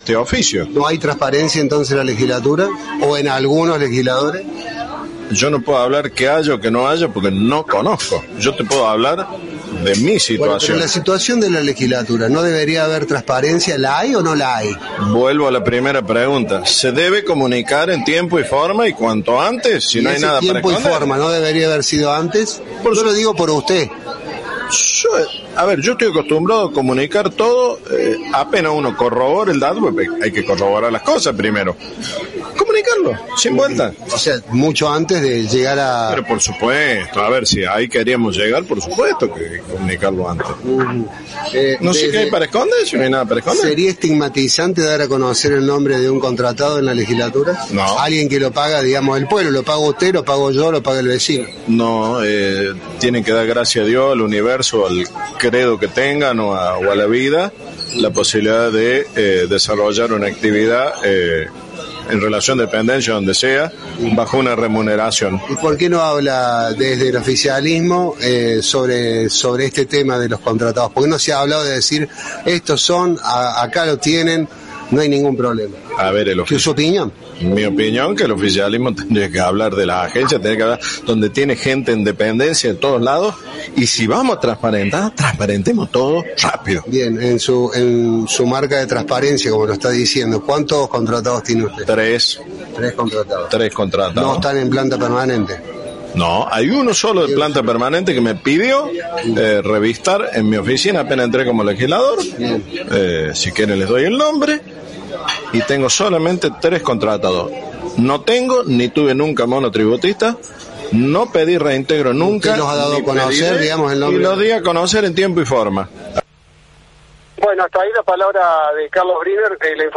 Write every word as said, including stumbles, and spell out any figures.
este oficio. ¿No hay transparencia entonces en la legislatura o en algunos legisladores? Yo no puedo hablar que haya o que no haya porque no conozco. Yo te puedo hablar de mi situación. Bueno, pero en la situación de la legislatura, ¿no debería haber transparencia? ¿La hay o no la hay? Vuelvo a la primera pregunta. ¿Se debe comunicar en tiempo y forma y cuanto antes? Si no hay nada para esconder. ¿Tiempo y forma no debería haber sido antes? Por Yo lo digo por usted. Yo, a ver, yo estoy acostumbrado a comunicar todo, eh, apenas uno corrobora el dato, hay que corroborar las cosas primero. Comunicarlo, sin vuelta. O sea, mucho antes de llegar a... Pero por supuesto, a ver, si ahí queríamos llegar, por supuesto que hay que comunicarlo antes. Uh-huh. eh, no sé qué hay para esconder, si no hay nada para esconder. ¿Sería estigmatizante dar a conocer el nombre de un contratado en la legislatura? No. Alguien que lo paga, digamos, el pueblo, lo paga usted, lo pago yo, lo paga el vecino. No, eh, tienen que dar gracias a Dios, al universo, al credo que tengan o a, o a la vida, la posibilidad de eh, desarrollar una actividad eh, en relación de dependencia, donde sea, bajo una remuneración. ¿Y por qué no habla desde el oficialismo eh, sobre, sobre este tema de los contratados? ¿Por qué no se ha hablado de decir, estos son, a, acá lo tienen, no hay ningún problema? A ver, el ofici- ¿Qué es su opinión? Mi opinión, que el oficialismo tendría que hablar de las agencias, tendría que hablar donde tiene gente en dependencia de todos lados, y si vamos a transparentar, transparentemos todo rápido. Bien, en su en su marca de transparencia, como lo está diciendo, ¿cuántos contratados tiene usted? Tres. Tres contratados. Tres contratados. ¿No están en planta permanente? No, hay uno solo de planta permanente que me pidió eh, revistar en mi oficina, apenas entré como legislador. Eh, si quieren les doy el nombre. Y tengo solamente tres contratados. No tengo, ni tuve nunca monotributista, no pedí reintegro nunca. ¿Usted los ha dado a conocer, pediré, digamos, el nombre? Y los di a conocer en tiempo y forma. Bueno, hasta ahí la palabra de Carlos Briner. Eh,